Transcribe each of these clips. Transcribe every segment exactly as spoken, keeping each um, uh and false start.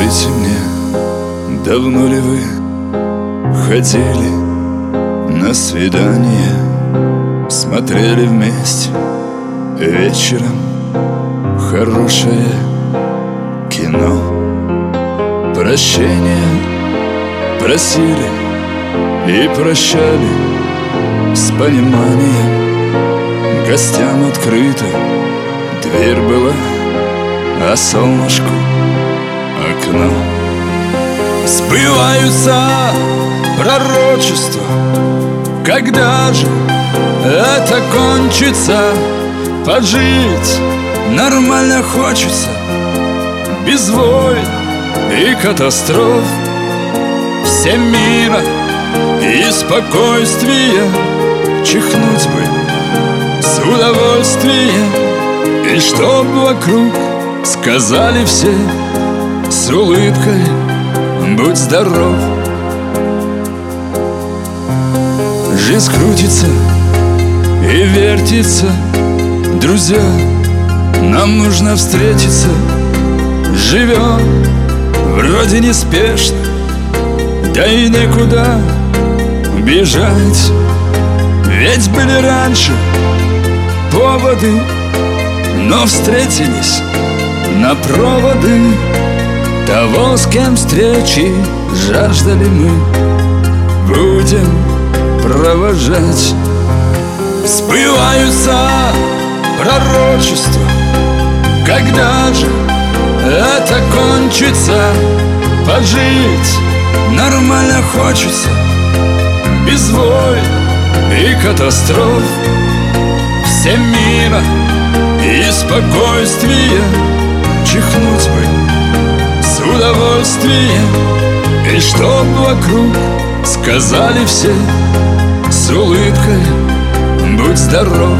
Скажите мне, давно ли вы ходили на свидание, смотрели вместе вечером хорошее кино? Прощения просили и прощали с пониманием. Гостям открыта дверь была, а солнышку окно. Сбываются пророчества, когда же это кончится? Пожить нормально хочется, без войн и катастроф. Всем мира и спокойствия, чихнуть бы с удовольствием. И чтоб вокруг сказали все с улыбкой: будь здоров. Жизнь крутится и вертится, друзья, нам нужно встретиться. Живем вроде неспешно, да и некуда бежать. Ведь были раньше поводы, но встретились на проводы того, с кем встречи жаждали мы, будем провожать. Сбываются пророчества, когда же это кончится? Пожить нормально хочется, без войн и катастроф. Всем мира и спокойствия, чихнуть бы с удовольствием. И чтоб вокруг сказали все с улыбкой: будь здоров.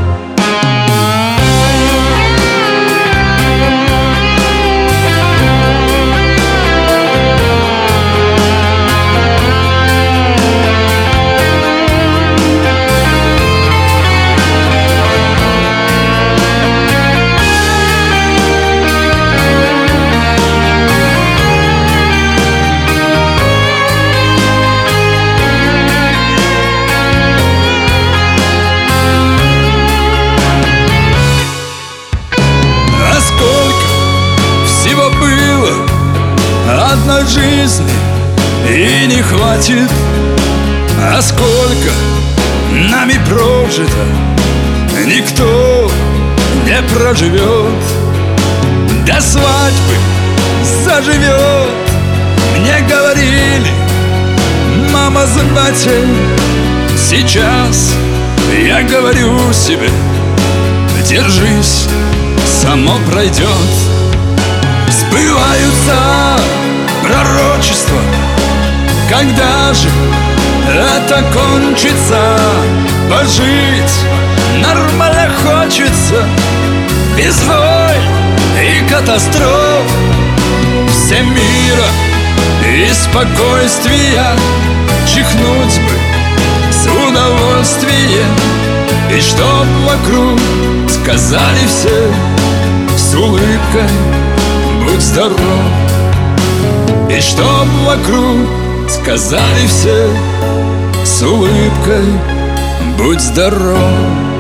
Одной жизни и не хватит, а сколько нами прожито, никто не проживет. До свадьбы заживет, мне говорили мама с батей. Сейчас я говорю себе: держись, само пройдет. Сбываются пророчества, когда же это кончится? Пожить нормально хочется, без войн и катастроф. Всем мира и спокойствия, чихнуть бы с удовольствием. И чтоб вокруг сказали все с улыбкой: будь здоров. И чтоб вокруг сказали все с улыбкой: будь здоров.